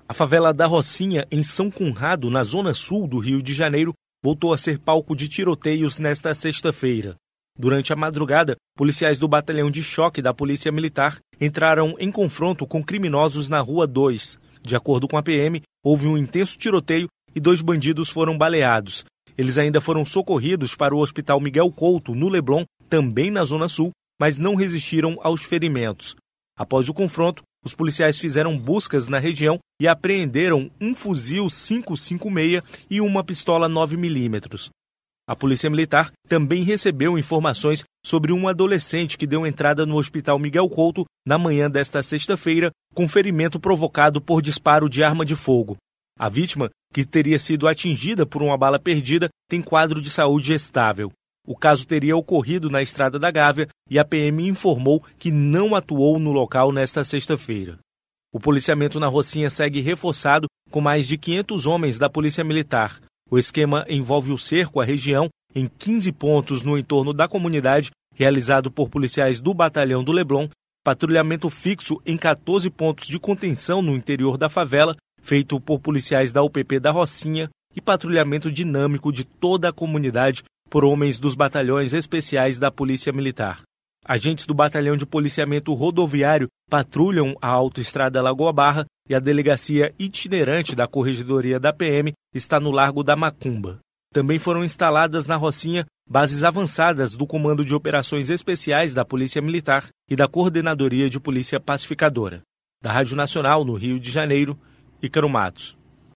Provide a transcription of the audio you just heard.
A favela da Rocinha, em São Conrado, na zona sul do Rio de Janeiro, voltou a ser palco de tiroteios nesta sexta-feira. Durante a madrugada, policiais do Batalhão de Choque da Polícia Militar entraram em confronto com criminosos na Rua 2. De acordo com a PM, houve um intenso tiroteio e 2 bandidos foram baleados. Eles ainda foram socorridos para o Hospital Miguel Couto, no Leblon, também na Zona Sul, mas não resistiram aos ferimentos. Após o confronto, os policiais fizeram buscas na região e apreenderam um fuzil 5.56 e uma pistola 9mm. A Polícia Militar também recebeu informações sobre um adolescente que deu entrada no Hospital Miguel Couto na manhã desta sexta-feira com ferimento provocado por disparo de arma de fogo. A vítima, que teria sido atingida por uma bala perdida, tem quadro de saúde estável. O caso teria ocorrido na Estrada da Gávea e a PM informou que não atuou no local nesta sexta-feira. O policiamento na Rocinha segue reforçado com mais de 500 homens da Polícia Militar. O esquema envolve o cerco à região em 15 pontos no entorno da comunidade, realizado por policiais do Batalhão do Leblon, patrulhamento fixo em 14 pontos de contenção no interior da favela, feito por policiais da UPP da Rocinha, e patrulhamento dinâmico de toda a comunidade por homens dos batalhões especiais da Polícia Militar. Agentes do Batalhão de Policiamento Rodoviário patrulham a Autoestrada Lagoa Barra e a delegacia itinerante da Corregedoria da PM está no Largo da Macumba. Também foram instaladas na Rocinha bases avançadas do Comando de Operações Especiais da Polícia Militar e da Coordenadoria de Polícia Pacificadora. Da Rádio Nacional, no Rio de Janeiro, Ícaro Matos.